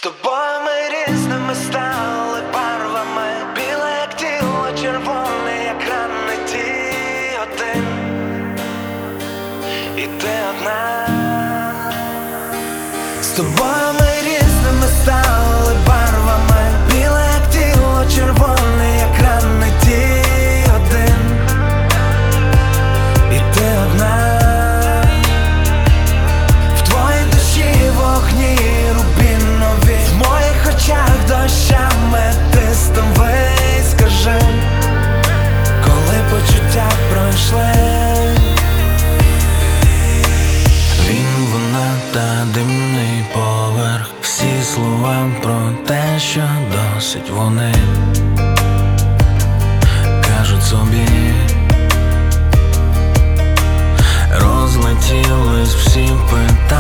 тобою ми різними стали барвами, біле, як тіло, червоне, як ранний ті один. І ти одна. З тобою ми різними стали барвами, біле, як тіло, червоне, як ранний ті один. І ти одна. В твоїй душі вогні рубінові, в моїх очах дощами ти стомий. Скажи, коли почуття пройшли. Він, вона та димний поверх, всі слова про те, що досить вони кажуть собі. Розлетілись всі питання.